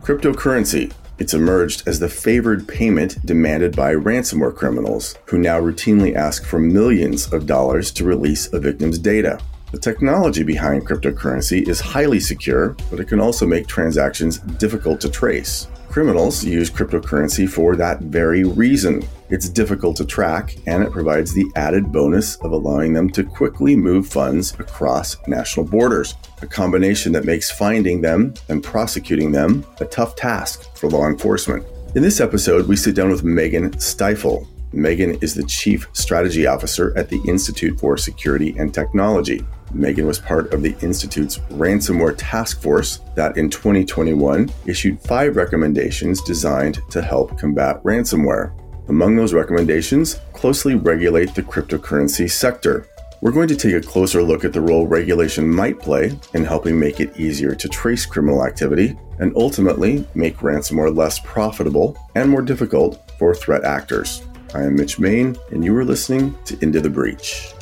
Cryptocurrency. It's emerged as the favored payment demanded by ransomware criminals, who now routinely ask for millions of dollars to release a victim's data. The technology behind cryptocurrency is highly secure, but it can also make transactions difficult to trace. Criminals use cryptocurrency for that very reason. It's difficult to track, and it provides the added bonus of allowing them to quickly move funds across national borders, a combination that makes finding them and prosecuting them a tough task for law enforcement. In this episode, we sit down with Megan Stiefel. Megan is the Chief Strategy Officer at the Institute for Security and Technology. Megan was part of the Institute's ransomware task force that in 2021 issued 5 recommendations designed to help combat ransomware. Among those recommendations, closely regulate the cryptocurrency sector. We're going to take a closer look at the role regulation might play in helping make it easier to trace criminal activity and ultimately make ransomware less profitable and more difficult for threat actors. I am Mitch Main, and you are listening to Into the Breach.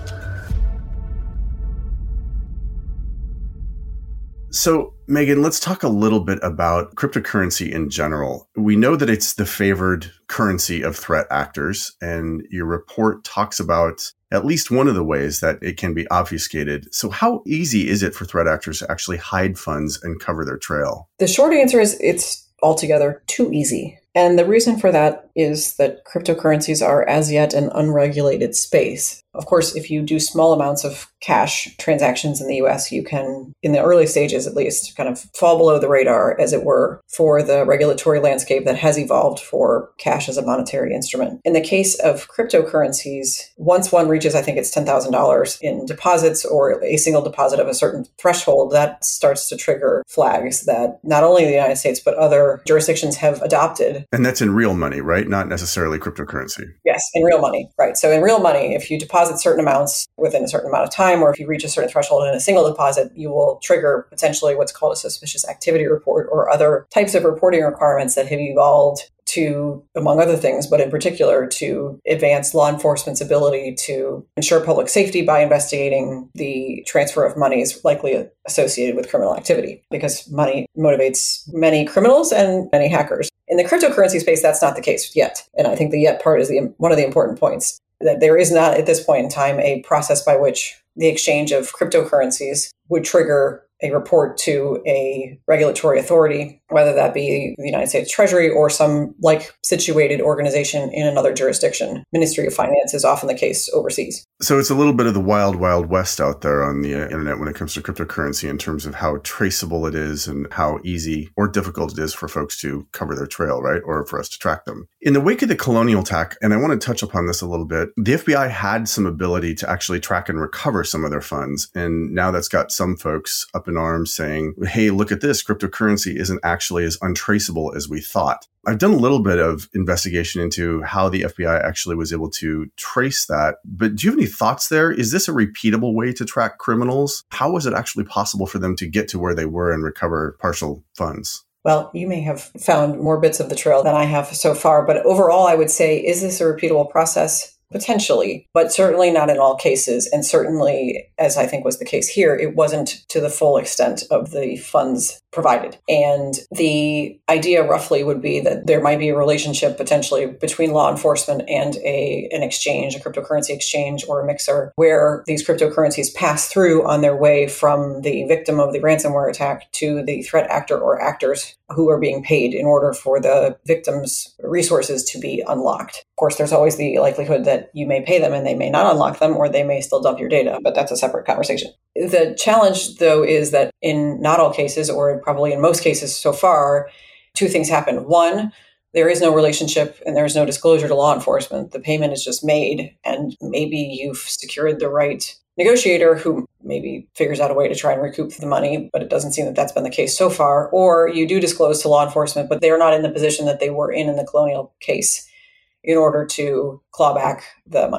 So, Megan, let's talk a little bit about cryptocurrency in general. We know that it's the favored currency of threat actors, and your report talks about at least one of the ways that it can be obfuscated. So how easy is it for threat actors to actually hide funds and cover their trail? The short answer is it's altogether too easy. And the reason for that is that cryptocurrencies are as yet an unregulated space. Of course, if you do small amounts of cash transactions in the US, you can, in the early stages at least, kind of fall below the radar, as it were, for the regulatory landscape that has evolved for cash as a monetary instrument. In the case of cryptocurrencies, once one reaches, I think it's $10,000 in deposits or a single deposit of a certain threshold, that starts to trigger flags that not only the United States, but other jurisdictions have adopted. And that's in real money, right? Not necessarily cryptocurrency. Yes, in real money, right. So in real money, if you deposit certain amounts within a certain amount of time, or if you reach a certain threshold in a single deposit, you will trigger potentially what's called a suspicious activity report or other types of reporting requirements that have evolved to, among other things, but in particular to advance law enforcement's ability to ensure public safety by investigating the transfer of monies likely associated with criminal activity, because money motivates many criminals and many hackers. In the cryptocurrency space, that's not the case yet. And I think the yet part is one of the important points, that there is not at this point in time a process by which the exchange of cryptocurrencies would trigger a report to a regulatory authority, whether that be the United States Treasury or some like-situated organization in another jurisdiction. Ministry of Finance is often the case overseas. So it's a little bit of the wild, wild west out there on the internet when it comes to cryptocurrency in terms of how traceable it is and how easy or difficult it is for folks to cover their trail, right? Or for us to track them. In the wake of the Colonial attack, and I want to touch upon this a little bit, the FBI had some ability to actually track and recover some of their funds. And now that's got some folks up in arms saying, hey, look at this, cryptocurrency isn't actually as untraceable as we thought. I've done a little bit of investigation into how the FBI actually was able to trace that. But do you have any thoughts there? Is this a repeatable way to track criminals? How was it actually possible for them to get to where they were and recover partial funds? Well, you may have found more bits of the trail than I have so far. But overall, I would say, is this a repeatable process? Potentially, but certainly not in all cases. And certainly, as I think was the case here, it wasn't to the full extent of the funds provided. And the idea roughly would be that there might be a relationship potentially between law enforcement and an exchange, a cryptocurrency exchange or a mixer, where these cryptocurrencies pass through on their way from the victim of the ransomware attack to the threat actor or actors who are being paid in order for the victim's resources to be unlocked. Of course, there's always the likelihood that you may pay them and they may not unlock them, or they may still dump your data, but that's a separate conversation. The challenge, though, is that in not all cases, or probably in most cases so far, 2 things happen. One, there is no relationship and there is no disclosure to law enforcement. The payment is just made, and maybe you've secured the right negotiator who maybe figures out a way to try and recoup the money, but it doesn't seem that that's been the case so far. Or you do disclose to law enforcement, but they're not in the position that they were in the Colonial case in order to claw back the monies.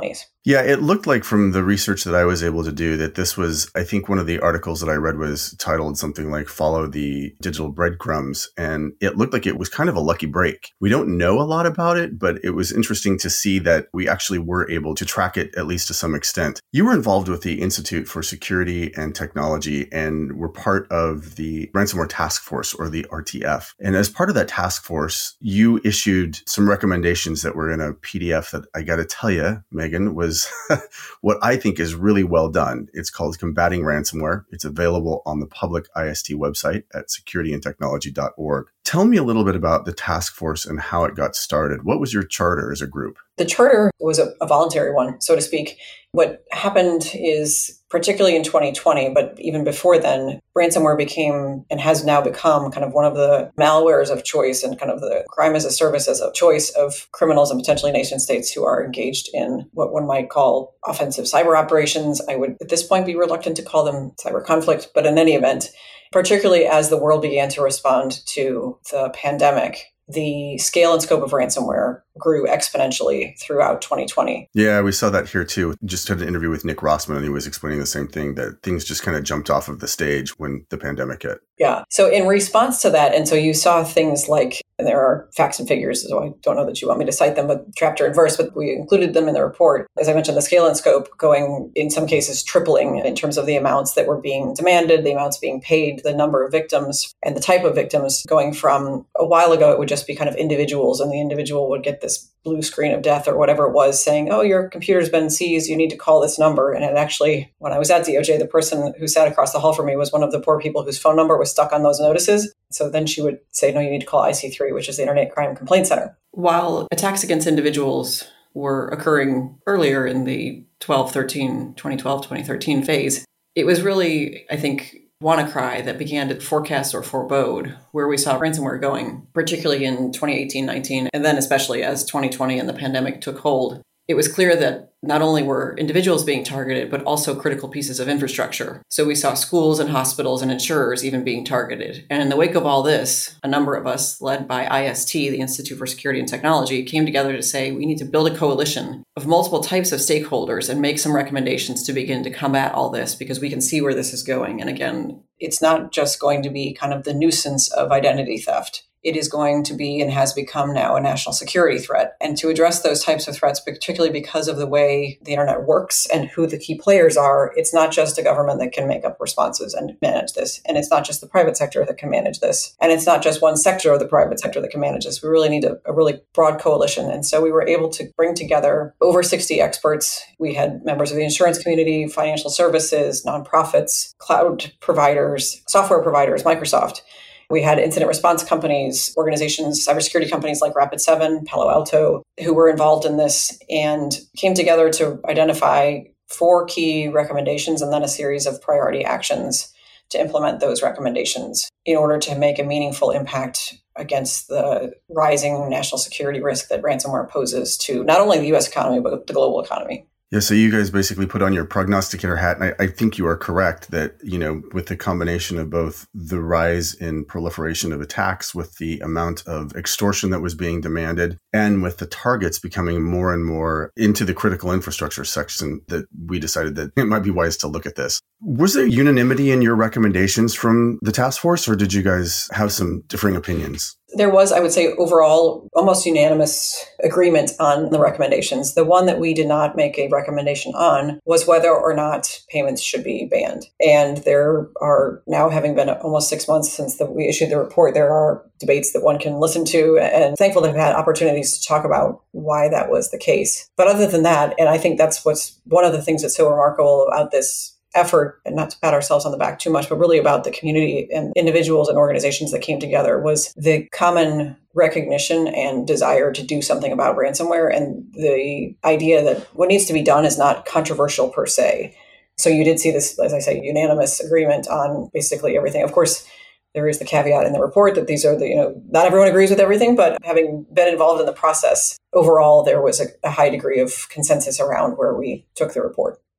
Yeah, it looked like from the research that I was able to do that this was, I think one of the articles that I read was titled something like Follow the Digital Breadcrumbs. And it looked like it was kind of a lucky break. We don't know a lot about it, but it was interesting to see that we actually were able to track it, at least to some extent. You were involved with the Institute for Security and Technology and were part of the Ransomware Task Force, or the RTF. And as part of that task force, you issued some recommendations that were in a PDF that I got to tell you, Megan, was what I think is really well done. It's called Combating Ransomware. It's available on the public IST website at securityandtechnology.org. Tell me a little bit about the task force and how it got started. What was your charter as a group? The charter was a voluntary one, so to speak. What happened is, particularly in 2020, but even before then, ransomware became and has now become kind of one of the malwares of choice and kind of the crime as a service as a choice of criminals and potentially nation states who are engaged in what one might call offensive cyber operations. I would at this point be reluctant to call them cyber conflict, but in any event, particularly as the world began to respond to the pandemic, the scale and scope of ransomware grew exponentially throughout 2020. Yeah, we saw that here too. Just had an interview with Nick Rossman, and he was explaining the same thing, that things just kind of jumped off of the stage when the pandemic hit. Yeah. So in response to that, and so you saw things like, and there are facts and figures, so I don't know that you want me to cite them, but chapter and verse, but we included them in the report. As I mentioned, the scale and scope going, in some cases, tripling in terms of the amounts that were being demanded, the amounts being paid, the number of victims, and the type of victims, going from a while ago, it would just be kind of individuals, and the individual would get this blue screen of death or whatever it was saying, oh, your computer's been seized, you need to call this number. And it actually, when I was at DOJ, the person who sat across the hall from me was one of the poor people whose phone number was stuck on those notices. So then she would say, no, you need to call IC3, which is the Internet Crime Complaint Center. While attacks against individuals were occurring earlier in the 2013 phase, it was really, I think, WannaCry that began to forecast or forebode where we saw ransomware going, particularly in 2018-19, and then especially as 2020 and the pandemic took hold. It was clear that not only were individuals being targeted, but also critical pieces of infrastructure. So we saw schools and hospitals and insurers even being targeted. And in the wake of all this, a number of us, led by IST, the Institute for Security and Technology, came together to say we need to build a coalition of multiple types of stakeholders and make some recommendations to begin to combat all this, because we can see where this is going. And again, it's not just going to be kind of the nuisance of identity theft. It is going to be and has become now a national security threat. And to address those types of threats, particularly because of the way the internet works and who the key players are, it's not just a government that can make up responses and manage this. And it's not just the private sector that can manage this. And it's not just one sector of the private sector that can manage this. We really need a really broad coalition. And so we were able to bring together over 60 experts. We had members of the insurance community, financial services, nonprofits, cloud providers, software providers, Microsoft. We had incident response companies, organizations, cybersecurity companies like Rapid7, Palo Alto, who were involved in this and came together to identify 4 key recommendations and then a series of priority actions to implement those recommendations in order to make a meaningful impact against the rising national security risk that ransomware poses to not only the U.S. economy, but the global economy. Yeah, so you guys basically put on your prognosticator hat, and I think you are correct that, with the combination of both the rise in proliferation of attacks, with the amount of extortion that was being demanded, and with the targets becoming more and more into the critical infrastructure section, that we decided that it might be wise to look at this. Was there unanimity in your recommendations from the task force, or did you guys have some differing opinions? There was, I would say, overall almost unanimous agreement on the recommendations. The one that we did not make a recommendation on was whether or not payments should be banned. And there are now, having been almost 6 months since we issued the report, there are debates that one can listen to, and thankful to have had opportunities to talk about why that was the case. But other than that, and I think that's what's one of the things that's so remarkable about this effort, and not to pat ourselves on the back too much, but really about the community and individuals and organizations that came together, was the common recognition and desire to do something about ransomware, and the idea that what needs to be done is not controversial per se. So you did see this, as I say, unanimous agreement on basically everything. Of course, there is the caveat in the report that these are not everyone agrees with everything, but having been involved in the process, overall, there was a high degree of consensus around where we took the report.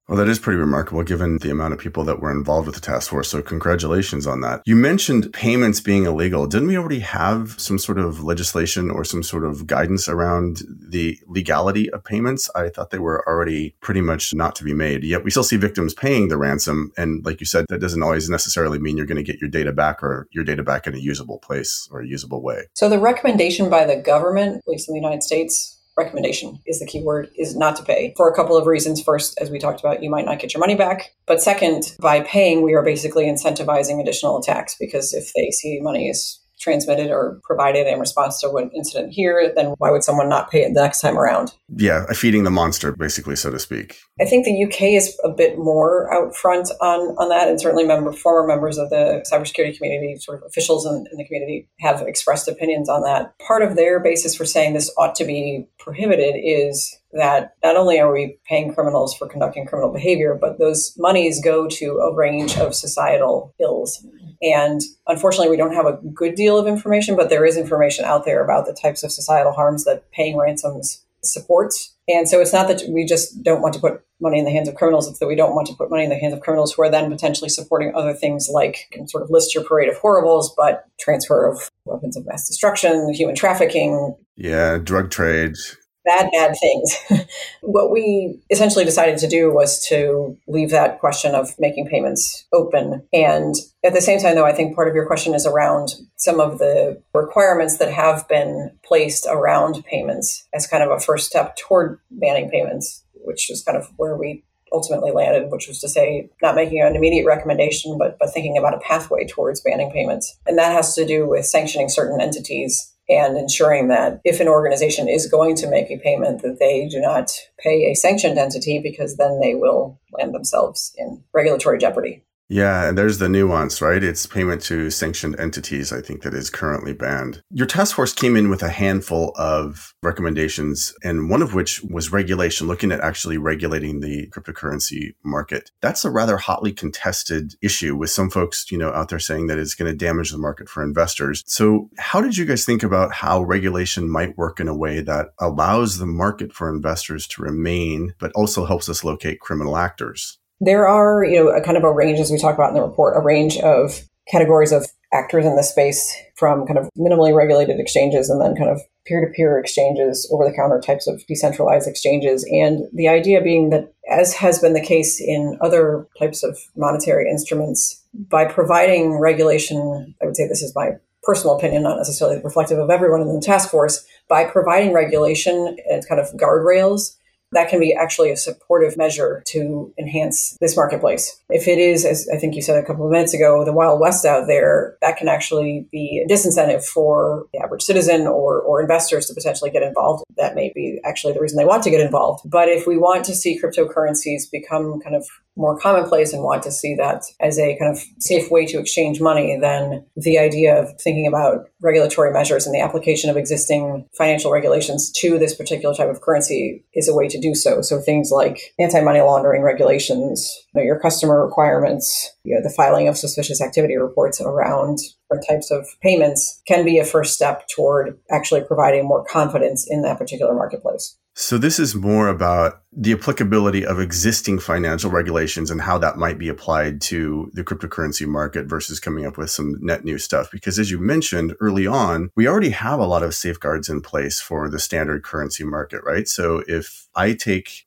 Well, that is pretty remarkable given the amount of people that were involved with the task force. So congratulations on that. You mentioned payments being illegal. Didn't we already have some sort of legislation or some sort of guidance around the legality of payments? I thought they were already pretty much not to be made. Yet we still see victims paying the ransom. And like you said, that doesn't always necessarily mean you're going to get your data back or your data back in a usable place or a usable way. So the recommendation by the government, at least in the United States, recommendation is the key word, is not to pay for a couple of reasons. First, as we talked about, you might not get your money back. But second, by paying, we are basically incentivizing additional attacks, because if they see money is transmitted or provided in response to an incident here, then why would someone not pay it the next time around? Yeah, feeding the monster, basically, so to speak. I think the UK is a bit more out front on that, and certainly former members of the cybersecurity community, sort of officials in the community, have expressed opinions on that. Part of their basis for saying this ought to be prohibited is that not only are we paying criminals for conducting criminal behavior, but those monies go to a range of societal ills. And unfortunately, we don't have a good deal of information, but there is information out there about the types of societal harms that paying ransoms supports. And so it's not that we just don't want to put money in the hands of criminals, it's that we don't want to put money in the hands of criminals who are then potentially supporting other things like, you can sort of list your parade of horribles, but transfer of weapons of mass destruction, human trafficking. Yeah, drug trade. Bad things. What we essentially decided to do was to leave that question of making payments open. And at the same time, though, I think part of your question is around some of the requirements that have been placed around payments as kind of a first step toward banning payments, which is kind of where we ultimately landed, which was to say not making an immediate recommendation, but thinking about a pathway towards banning payments. And that has to do with sanctioning certain entities and ensuring that if an organization is going to make a payment, that they do not pay a sanctioned entity, because then they will land themselves in regulatory jeopardy. Yeah, and there's the nuance, right? It's payment to sanctioned entities, I think, that is currently banned. Your task force came in with a handful of recommendations, and one of which was regulation, looking at actually regulating the cryptocurrency market. That's a rather hotly contested issue, with some folks, out there saying that it's going to damage the market for investors. So how did you guys think about how regulation might work in a way that allows the market for investors to remain, but also helps us locate criminal actors? There are, a kind of a range, as we talk about in the report, a range of categories of actors in this space, from kind of minimally regulated exchanges and then kind of peer-to-peer exchanges, over-the-counter types of decentralized exchanges. And the idea being that, as has been the case in other types of monetary instruments, by providing regulation, I would say this is my personal opinion, not necessarily reflective of everyone in the task force, by providing regulation and kind of guardrails, that can be actually a supportive measure to enhance this marketplace. If it is, as I think you said a couple of minutes ago, the Wild West out there, that can actually be a disincentive for the average citizen or investors to potentially get involved. That may be actually the reason they want to get involved. But if we want to see cryptocurrencies become kind of more commonplace and want to see that as a kind of safe way to exchange money, then the idea of thinking about regulatory measures and the application of existing financial regulations to this particular type of currency is a way to do so. So things like anti-money laundering regulations, your customer requirements, the filing of suspicious activity reports around different types of payments can be a first step toward actually providing more confidence in that particular marketplace. So this is more about the applicability of existing financial regulations and how that might be applied to the cryptocurrency market versus coming up with some net new stuff. Because as you mentioned early on, we already have a lot of safeguards in place for the standard currency market, right? So if I take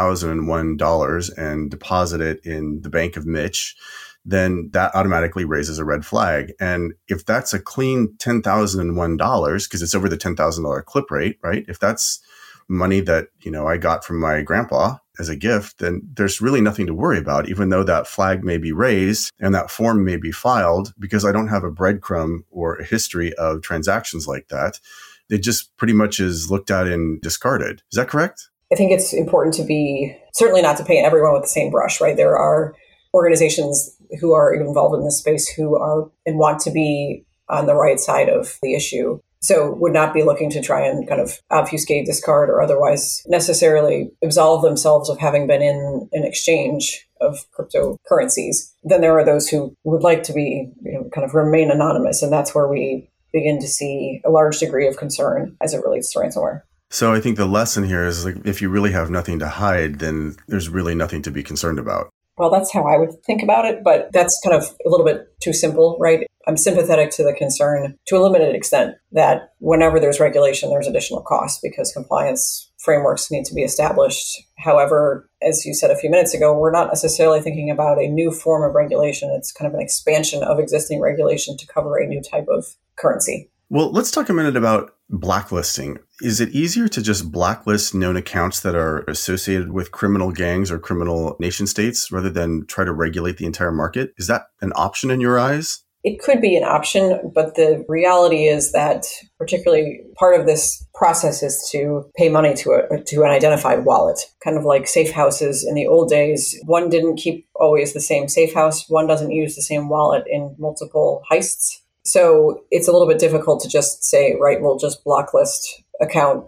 $10,001 and deposit it in the Bank of Mitch, then that automatically raises a red flag. And if that's a clean $10,001, because it's over the $10,000 clip rate, right? If that's money that, I got from my grandpa as a gift, then there's really nothing to worry about, even though that flag may be raised and that form may be filed, because I don't have a breadcrumb or a history of transactions like that. It just pretty much is looked at and discarded. Is that correct? I think it's important to be, certainly not to paint everyone with the same brush, right? There are organizations who are involved in this space who are and want to be on the right side of the issue. So would not be looking to try and kind of obfuscate, discard, or otherwise necessarily absolve themselves of having been in an exchange of cryptocurrencies. Then there are those who would like to be, kind of remain anonymous. And that's where we begin to see a large degree of concern as it relates to ransomware. So I think the lesson here is like, if you really have nothing to hide, then there's really nothing to be concerned about. Well, that's how I would think about it, but that's kind of a little bit too simple, right? I'm sympathetic to the concern to a limited extent that whenever there's regulation, there's additional costs because compliance frameworks need to be established. However, as you said a few minutes ago, we're not necessarily thinking about a new form of regulation. It's kind of an expansion of existing regulation to cover a new type of currency. Well, let's talk a minute about blacklisting. Is it easier to just blacklist known accounts that are associated with criminal gangs or criminal nation states rather than try to regulate the entire market? Is that an option in your eyes? It could be an option, but the reality is that particularly part of this process is to pay money to an identified wallet, kind of like safe houses in the old days. One didn't keep always the same safe house. One doesn't use the same wallet in multiple heists. So it's a little bit difficult to just say, right, we'll just blocklist account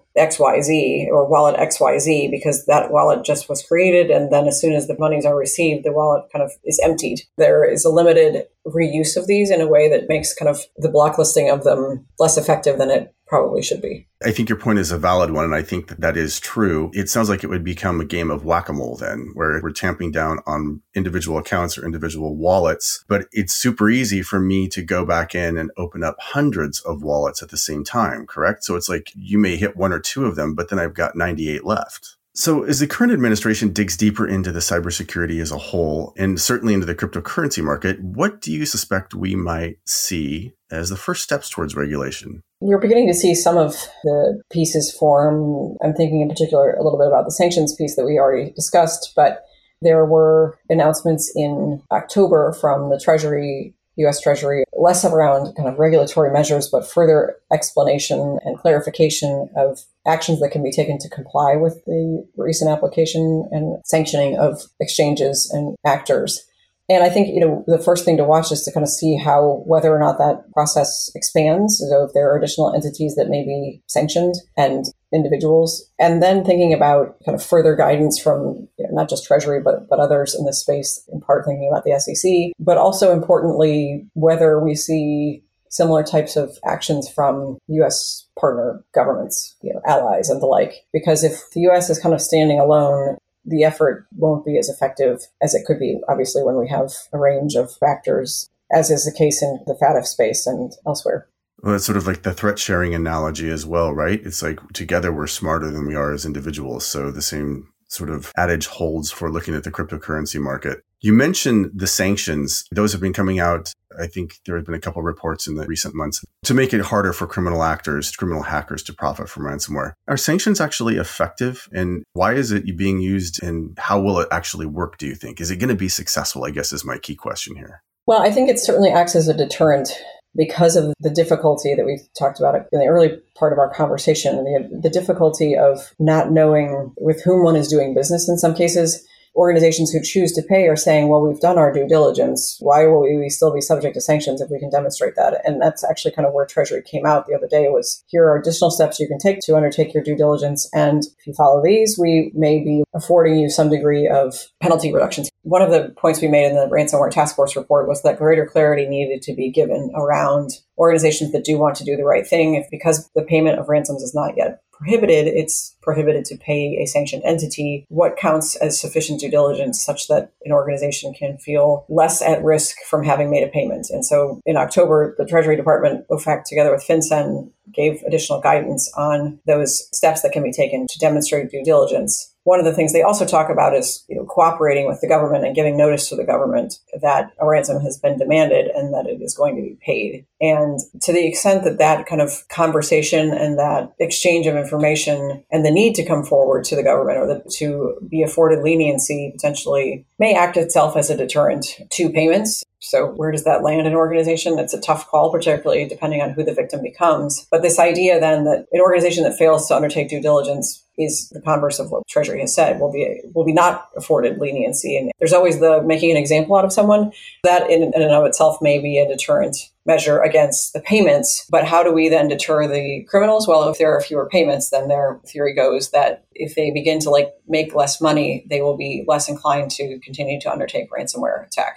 XYZ or wallet XYZ because that wallet just was created. And then as soon as the monies are received, the wallet kind of is emptied. There is a limited reuse of these in a way that makes kind of the blocklisting of them less effective than it probably should be. I think your point is a valid one, and I think that is true. It sounds like it would become a game of whack-a-mole then, where we're tamping down on individual accounts or individual wallets, but it's super easy for me to go back in and open up hundreds of wallets at the same time, correct? So it's like you may hit one or two of them, but then I've got 98 left. So as the current administration digs deeper into the cybersecurity as a whole, and certainly into the cryptocurrency market, what do you suspect we might see as the first steps towards regulation? We're beginning to see some of the pieces form. I'm thinking in particular a little bit about the sanctions piece that we already discussed, but there were announcements in October from the Treasury, U.S. Treasury, less around kind of regulatory measures, but further explanation and clarification of actions that can be taken to comply with the recent application and sanctioning of exchanges and actors. And I think, the first thing to watch is to kind of see whether or not that process expands. So if there are additional entities that may be sanctioned and individuals, and then thinking about kind of further guidance from not just Treasury, but others in this space, in part thinking about the SEC, but also importantly, whether we see similar types of actions from U.S. partner governments, allies and the like. Because if the U.S. is kind of standing alone, the effort won't be as effective as it could be, obviously, when we have a range of factors, as is the case in the FATF space and elsewhere. Well, it's sort of like the threat sharing analogy as well, right? It's like together we're smarter than we are as individuals. So the same sort of adage holds for looking at the cryptocurrency market. You mentioned the sanctions. Those have been coming out. I think there have been a couple of reports in the recent months to make it harder for criminal hackers to profit from ransomware. Are sanctions actually effective? And why is it being used? And how will it actually work, do you think? Is it going to be successful, I guess, is my key question here. Well, I think it certainly acts as a deterrent because of the difficulty that we've talked about in the early part of our conversation, the difficulty of not knowing with whom one is doing business in some cases. Organizations who choose to pay are saying, well, we've done our due diligence. Why will we still be subject to sanctions if we can demonstrate that? And that's actually kind of where Treasury came out the other day was, here are additional steps you can take to undertake your due diligence. And if you follow these, we may be affording you some degree of penalty reductions. One of the points we made in the ransomware task force report was that greater clarity needed to be given around organizations that do want to do the right thing. Because the payment of ransoms is not yet prohibited, it's prohibited to pay a sanctioned entity. What counts as sufficient due diligence such that an organization can feel less at risk from having made a payment? And so in October, the Treasury Department, OFAC, together with FinCEN, gave additional guidance on those steps that can be taken to demonstrate due diligence. One of the things they also talk about is cooperating with the government and giving notice to the government that a ransom has been demanded and that it is going to be paid. And to the extent that that kind of conversation and that exchange of information and the need to come forward to the government or to be afforded leniency potentially may act itself as a deterrent to payments. So where does that land in an organization? It's a tough call, particularly depending on who the victim becomes. But this idea then that an organization that fails to undertake due diligence is the converse of what Treasury has said, will be not afforded leniency. And there's always the making an example out of someone. That in and of itself may be a deterrent measure against the payments. But how do we then deter the criminals? Well, if there are fewer payments, then their theory goes that if they begin to make less money, they will be less inclined to continue to undertake ransomware attacks.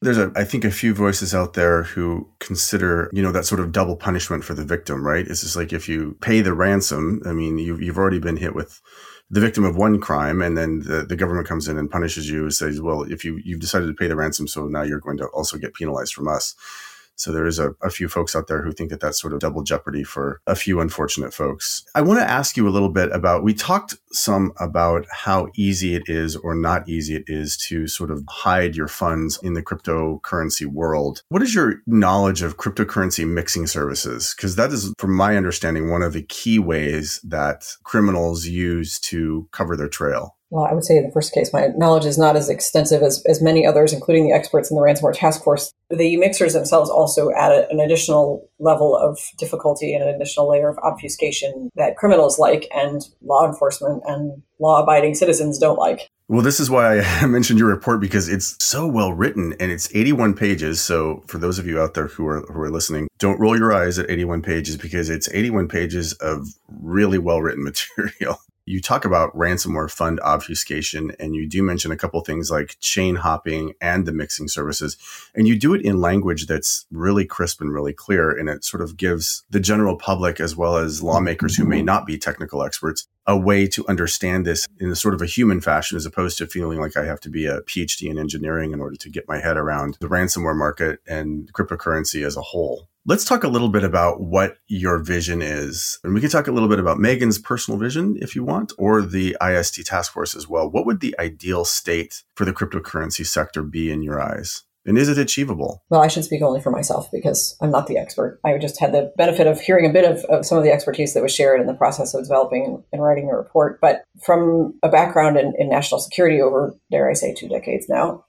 There's I think a few voices out there who consider, that sort of double punishment for the victim, right? It's just like if you pay the ransom, I mean, you've already been hit with the victim of one crime, and then the government comes in and punishes you and says, well, if you've decided to pay the ransom, so now you're going to also get penalized from us. So there is a few folks out there who think that that's sort of double jeopardy for a few unfortunate folks. I want to ask you a little bit we talked some about how easy it is or not easy it is to sort of hide your funds in the cryptocurrency world. What is your knowledge of cryptocurrency mixing services? Because that is, from my understanding, one of the key ways that criminals use to cover their trail. Well, I would say in the first case, my knowledge is not as extensive as many others, including the experts in the ransomware task force. The mixers themselves also add an additional level of difficulty and an additional layer of obfuscation that criminals like and law enforcement and law-abiding citizens don't like. Well, this is why I mentioned your report, because it's so well written and it's 81 pages. So for those of you out there who are listening, don't roll your eyes at 81 pages, because it's 81 pages of really well written material. You talk about ransomware fund obfuscation, and you do mention a couple things like chain hopping and the mixing services. And you do it in language that's really crisp and really clear. And it sort of gives the general public, as well as lawmakers who may not be technical experts, a way to understand this in a sort of a human fashion, as opposed to feeling like I have to be a PhD in engineering in order to get my head around the ransomware market and cryptocurrency as a whole. Let's talk a little bit about what your vision is. And we can talk a little bit about Megan's personal vision if you want, or the IST task force as well. What would the ideal state for the cryptocurrency sector be in your eyes? And is it achievable? Well, I should speak only for myself because I'm not the expert. I just had the benefit of hearing a bit of some of the expertise that was shared in the process of developing and writing the report. But from a background in national security over, dare I say, 2 decades now,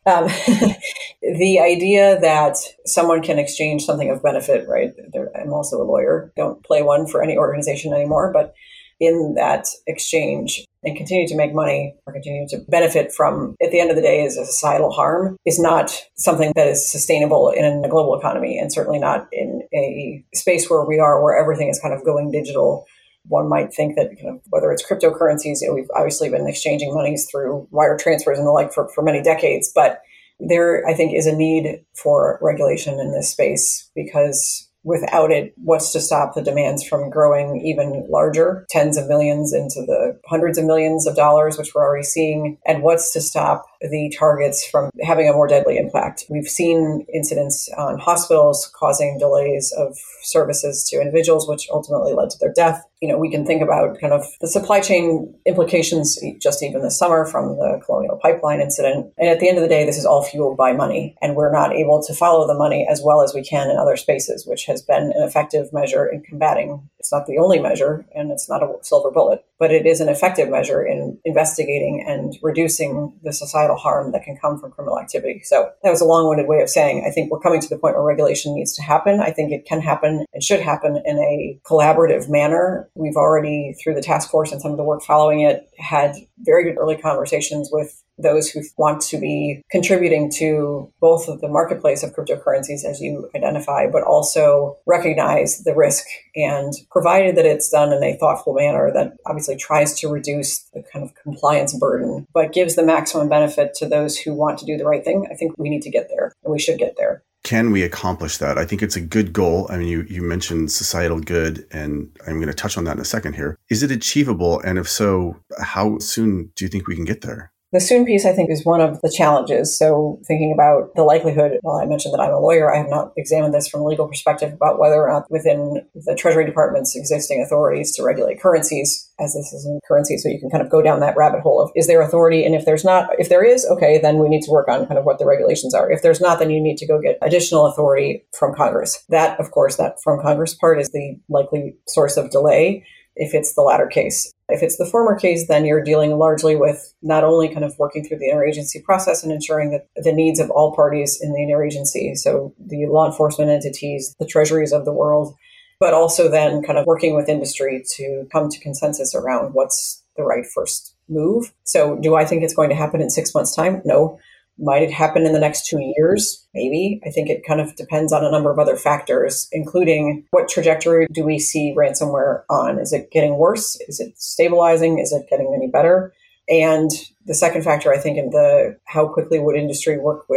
the idea that someone can exchange something of benefit, right? I'm also a lawyer. Don't play one for any organization anymore, but in that exchange and continue to make money or continue to benefit from, at the end of the day, is a societal harm, is not something that is sustainable in a global economy, and certainly not in a space where everything is kind of going digital. One might think that whether it's cryptocurrencies, we've obviously been exchanging monies through wire transfers and the like for many decades, but there, I think, is a need for regulation in this space, because without it, what's to stop the demands from growing even larger, tens of millions into the hundreds of millions of dollars, which we're already seeing? And what's to stop the targets from having a more deadly impact? We've seen incidents on hospitals causing delays of services to individuals, which ultimately led to their death. We can think about kind of the supply chain implications just even this summer from the Colonial Pipeline incident. And at the end of the day, this is all fueled by money, and we're not able to follow the money as well as we can in other spaces, which has been an effective measure in combating. It's not the only measure, and it's not a silver bullet, but it is an effective measure in investigating and reducing the societal harm that can come from criminal activity. So that was a long-winded way of saying, I think we're coming to the point where regulation needs to happen. I think it can happen and should happen in a collaborative manner. We've already, through the task force and some of the work following it, had very good early conversations with those who want to be contributing to both of the marketplace of cryptocurrencies, as you identify, but also recognize the risk, and provided that it's done in a thoughtful manner that obviously tries to reduce the kind of compliance burden, but gives the maximum benefit to those who want to do the right thing. I think we need to get there, and we should get there. Can we accomplish that? I think it's a good goal. I mean, you mentioned societal good, and I'm going to touch on that in a second here. Is it achievable? And if so, how soon do you think we can get there? The soon piece, I think, is one of the challenges. So thinking about the likelihood, well, I mentioned that I'm a lawyer. I have not examined this from a legal perspective about whether or not within the Treasury Department's existing authorities to regulate currencies, as this is a currency, so you can kind of go down that rabbit hole of, is there authority? And if there is, okay, then we need to work on kind of what the regulations are. If there's not, then you need to go get additional authority from Congress. That, of course, that from Congress part is the likely source of delay if it's the latter case. If it's the former case, then you're dealing largely with not only kind of working through the interagency process and ensuring that the needs of all parties in the interagency, so the law enforcement entities, the treasuries of the world, but also then kind of working with industry to come to consensus around what's the right first move. So do I think it's going to happen in 6 months' time? No. Might it happen in the next 2 years? Maybe. I think it kind of depends on a number of other factors, including what trajectory do we see ransomware on? Is it getting worse? Is it stabilizing? Is it getting any better? And the second factor, I think, in how quickly would industry work with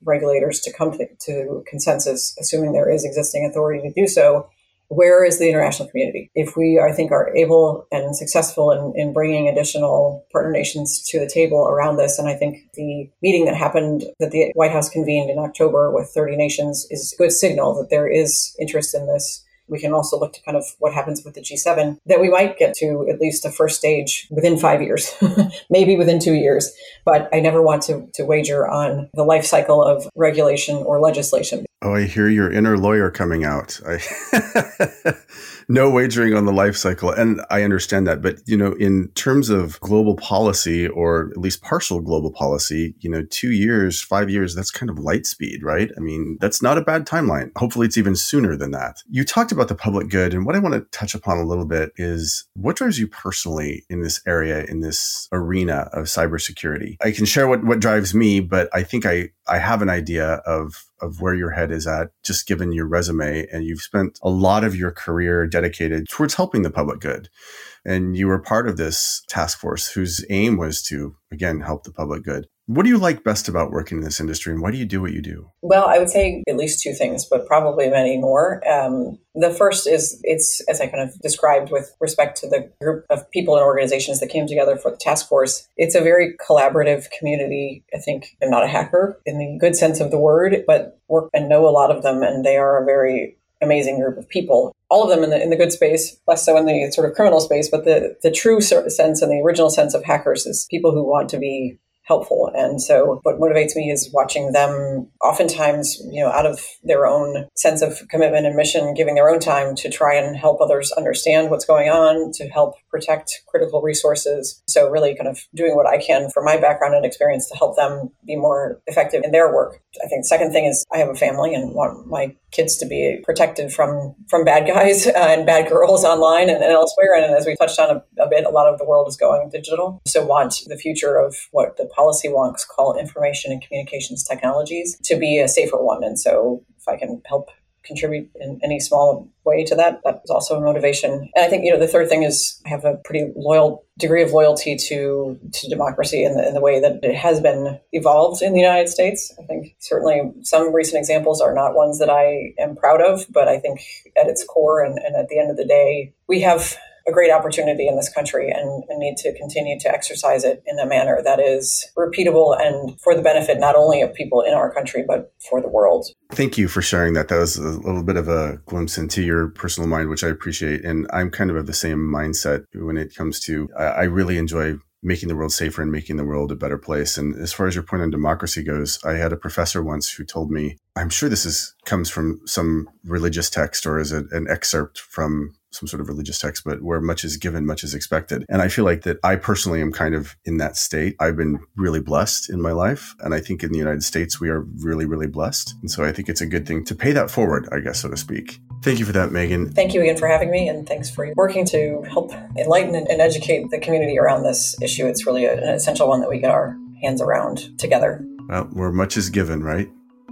regulators to come to consensus, assuming there is existing authority to do so, where is the international community? If we, I think, are able and successful in bringing additional partner nations to the table around this, and I think the meeting that happened, that the White House convened in October with 30 nations is a good signal that there is interest in this. We can also look to kind of what happens with the G7, that we might get to at least a first stage within 5 years, maybe within 2 years. But I never want to wager on the life cycle of regulation or legislation. Oh, I hear your inner lawyer coming out. No wagering on the life cycle. And I understand that. But, in terms of global policy, or at least partial global policy, 2 years, 5 years, that's kind of light speed, right? I mean, that's not a bad timeline. Hopefully it's even sooner than that. You talked about the public good. And what I want to touch upon a little bit is what drives you personally in this area, in this arena of cybersecurity? I can share what drives me, but I think I have an idea of where your head is at, just given your resume. And you've spent a lot of your career dedicated towards helping the public good. And you were part of this task force whose aim was to, again, help the public good. What do you like best about working in this industry, and why do you do what you do? Well, I would say at least two things, but probably many more. The first is, it's, as I kind of described with respect to the group of people and organizations that came together for the task force, it's a very collaborative community. I think I'm not a hacker in the good sense of the word, but work and know a lot of them, and they are a very amazing group of people. All of them in the good space, less so in the sort of criminal space, but the true sense and the original sense of hackers is people who want to be helpful. And so what motivates me is watching them oftentimes, out of their own sense of commitment and mission, giving their own time to try and help others understand what's going on, to help protect critical resources. So really kind of doing what I can from my background and experience to help them be more effective in their work. I think the second thing is I have a family and want my kids to be protected from bad guys and bad girls online and elsewhere. And as we touched on a bit, a lot of the world is going digital. So want the future of what the policy wonks call information and communications technologies to be a safer one. And so if I can help contribute in any small way to that, that's also a motivation. And I think, the third thing is I have a pretty degree of loyalty to democracy in the way that it has been evolved in the United States. I think certainly some recent examples are not ones that I am proud of, but I think at its core and at the end of the day, we have a great opportunity in this country and need to continue to exercise it in a manner that is repeatable and for the benefit not only of people in our country, but for the world. Thank you for sharing that. That was a little bit of a glimpse into your personal mind, which I appreciate. And I'm kind of the same mindset when it comes to, I really enjoy making the world safer and making the world a better place. And as far as your point on democracy goes, I had a professor once who told me, I'm sure this comes from some religious text or is an excerpt from some sort of religious text, but where much is given, much is expected. And I feel like that I personally am kind of in that state. I've been really blessed in my life. And I think in the United States, we are really, really blessed. And so I think it's a good thing to pay that forward, I guess, so to speak. Thank you for that, Megan. Thank you again for having me. And thanks for working to help enlighten and educate the community around this issue. It's really an essential one that we get our hands around together. Well, where much is given, right?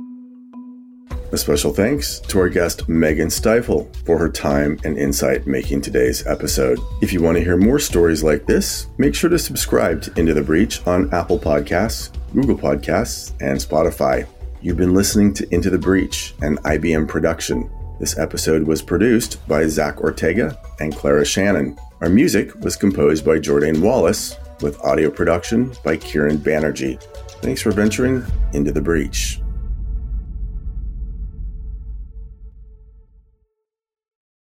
A special thanks to our guest, Megan Stifel, for her time and insight making today's episode. If you want to hear more stories like this, make sure to subscribe to Into the Breach on Apple Podcasts, Google Podcasts, and Spotify. You've been listening to Into the Breach, an IBM production. This episode was produced by Zach Ortega and Clara Shannon. Our music was composed by Jordan Wallace, with audio production by Kieran Banerjee. Thanks for venturing into the breach.